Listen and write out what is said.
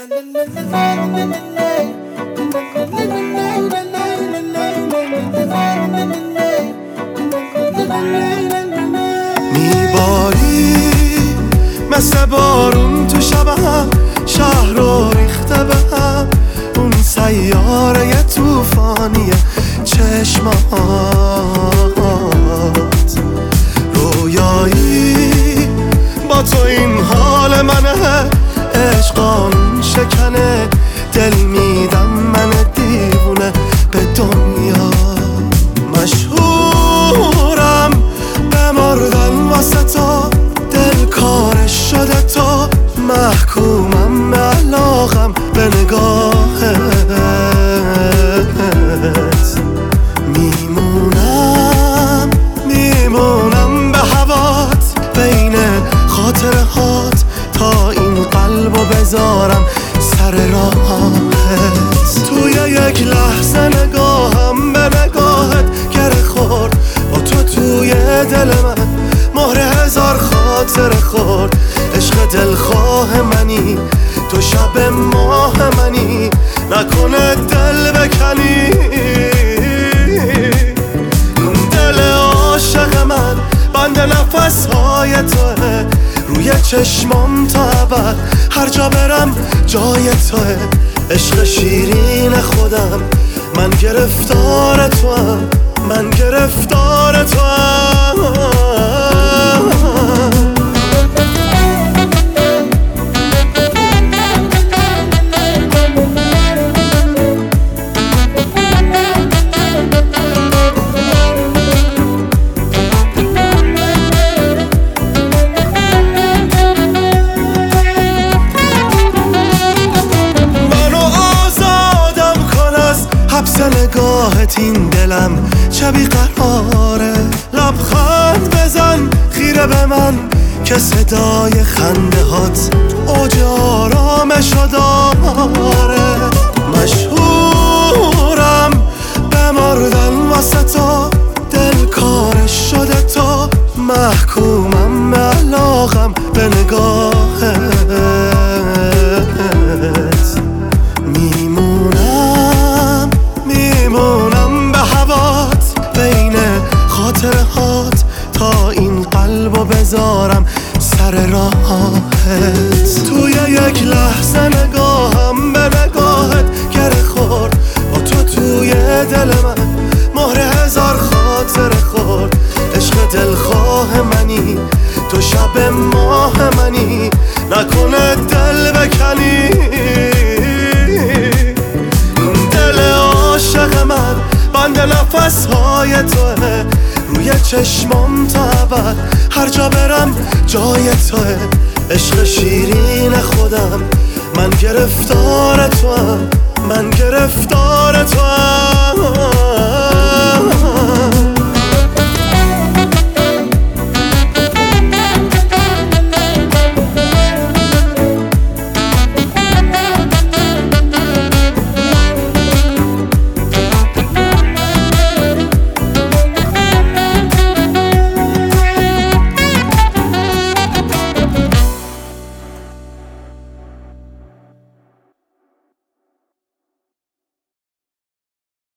میباری مثل بارون تو شبم، شهر رو ریخته به هم اون سیاره توفانی چشمات. رویایی با تو این حال منه، عشقان شکنه دل میدم من دیوونه به دنیا. مشهورم بمردن واسه تو، دل کارش شده تو، محکومم به علاقم به نگاهت. میمونم به هوات، بین خاطرهات تا این قلبو بذارم سر راهت. توی یک لحظه نگاهم به نگاهت گره خورد، با تو توی دل من مهر هزار خاطر خورد. عشق دلخواه منی تو، شب ماه منی، نکنه دل بکنی. دل عاشق من بند نفسهای توه، روی چشمام تا ابد هر جا برم جای توه. عشق شیرین خودم من گرفتار توام، من گرفتار توام. نگاهت این دلم چه بیقراره، لبخند بزن خیره به من که صدای خنده هات اوج آرامشو داره. مشهورم بمردن واسه تو، دل کارش شده تو، محکومم به علاقم به نگاهت. میمونم به هوات، بین خاطرهات تا این قلبو بذارم سر راهت. توی یک لحظه نگاهم به نگاهت گره خورد، با تو توی دل من مهر هزار خاطر خورد. عشق دلخواه منی تو، شب ماه منی، نکنه دل بکنی. عاشق من بند نفسهای توه، روی چشمام تا ابد هر جا برم جای توه. عشق شیرین خودم من گرفتار توام، من گرفتار توام.